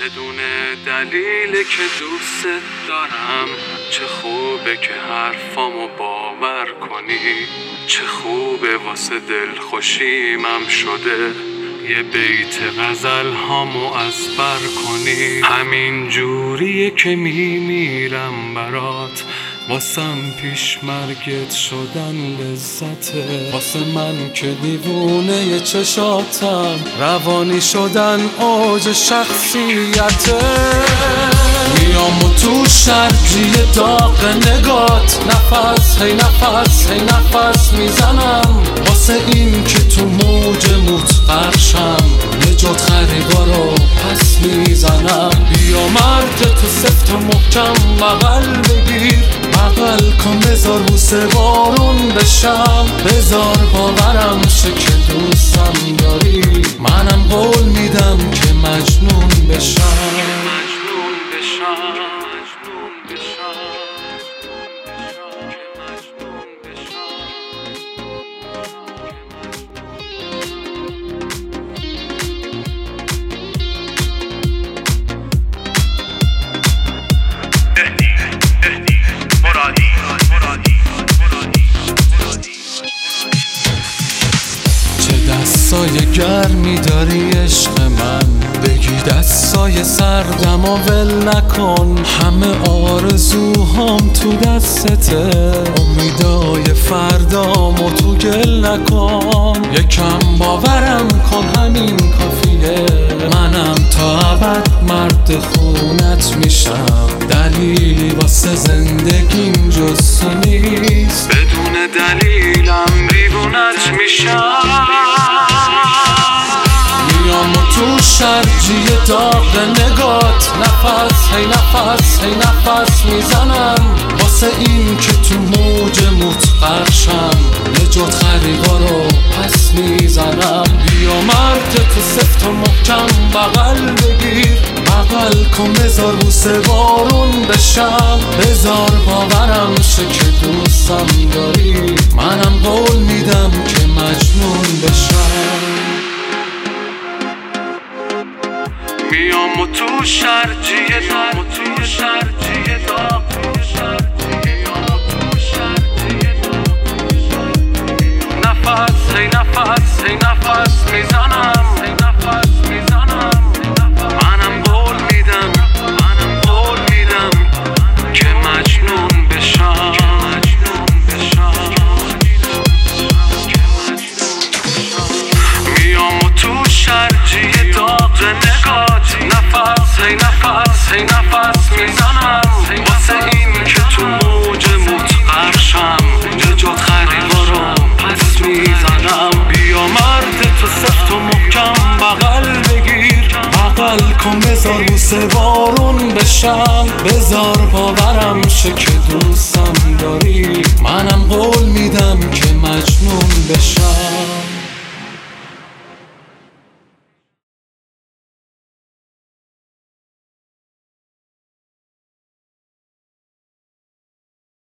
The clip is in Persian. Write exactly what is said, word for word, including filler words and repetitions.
بدون دلیل که دوست دارم. چه خوبه که حرفامو باور کنی، چه خوبه واسه دل خوشیمم شده یه بیت غزل هامو از بر کنی. همین جوریه که میمیرم برات، واسم پیش مرگت شدن لذته، واسه من که دیوونه چشاتم روانی شدن اوج شخصیته. میام و تو شرجی داغ نگات نفس هی نفس هی نفس میزنم، واسه این که تو موج موت قرشم نجات خریدارو پس میزنم. بیا مرد تو سفت و محکم بغل بگیر، بغل کن بذار بوسه بارون بشم، بذار باورم شه که دوستم داری. منم قول میدم که مجنون بشم. دستای گرمی داری عشق من، بگی دستای سردم و ول نکن. همه آرزوهام تو دستته، امیدای فردامو تو گل نکن. یکم باورم کن همین کافیه، منم تا ابد مرد خونت میشم. دلیلی واسه زندگیم جز تو نیست، بدون دلیلم دیوونت میشم. میام و تو شرجی داغ نگات نفس هی نفس هی نفس میزنم، واسه این که تو موج موت قرشم نجات خریدارو پس میزنم. بیا مرد تو سفت و محکم بغل بگیر، بغل کن بذار بوسه بارون بشم، بذار باورم شه که دوستم داری. منم قول میدم که مجنون بشم. میام و تو شرجی داغ و تو شرجی داغ نفس هی نفس هی نفس میزنم هی نفس میزنم. منم قول میدم منم قول میدم که مجنون بشم. میام و تو شرجی داغ نگات نفس هی نفس هی نفس میزنم، واسه این که تو موج موت قرشم نجات خریدارو پس میزنم. بیا مرد تو سفت و محکم بغل بگیر، بغل کن بذار بوسه بارون بشم، بذار باورم شه که دوستم داری. منم قول میدم که مجنون بشم.